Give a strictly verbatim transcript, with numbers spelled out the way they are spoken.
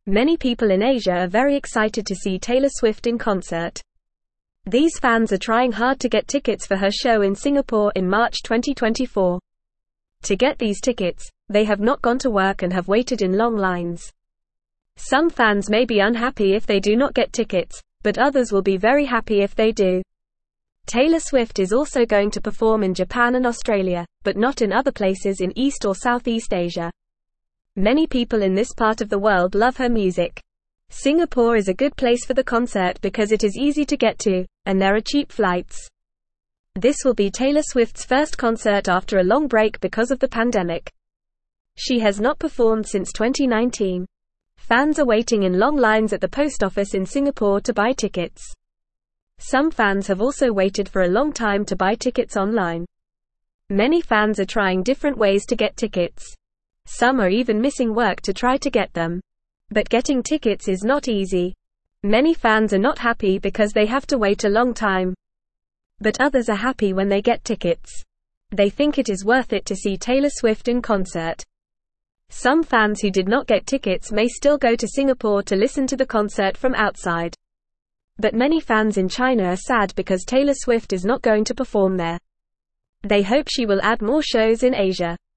Many people in Asia are very excited to see Taylor Swift in concert. These fans are trying hard to get tickets for her show in Singapore in March twenty twenty-four. To get these tickets, they have not gone to work and have waited in long lines. Some fans may be unhappy if they do not get tickets, but others will be very happy if they do. Taylor Swift is also going to perform in Japan and Australia, but not in other places in East or Southeast Asia. Many people in this part of the world love her music. Singapore is a good place for the concert because it is easy to get to, and there are cheap flights. This will be Taylor Swift's first concert after a long break because of the pandemic. She has not performed since twenty nineteen. Fans are waiting in long lines at the post office in Singapore to buy tickets. Some fans have also waited for a long time to buy tickets online. Many fans are trying different ways to get tickets. Some are even missing work to try to get them. But getting tickets is not easy. Many fans are not happy because they have to wait a long time. But others are happy when they get tickets. They think it is worth it to see Taylor Swift in concert. Some fans who did not get tickets may still go to Singapore to listen to the concert from outside. But many fans in China are sad because Taylor Swift is not going to perform there. They hope she will add more shows in Asia.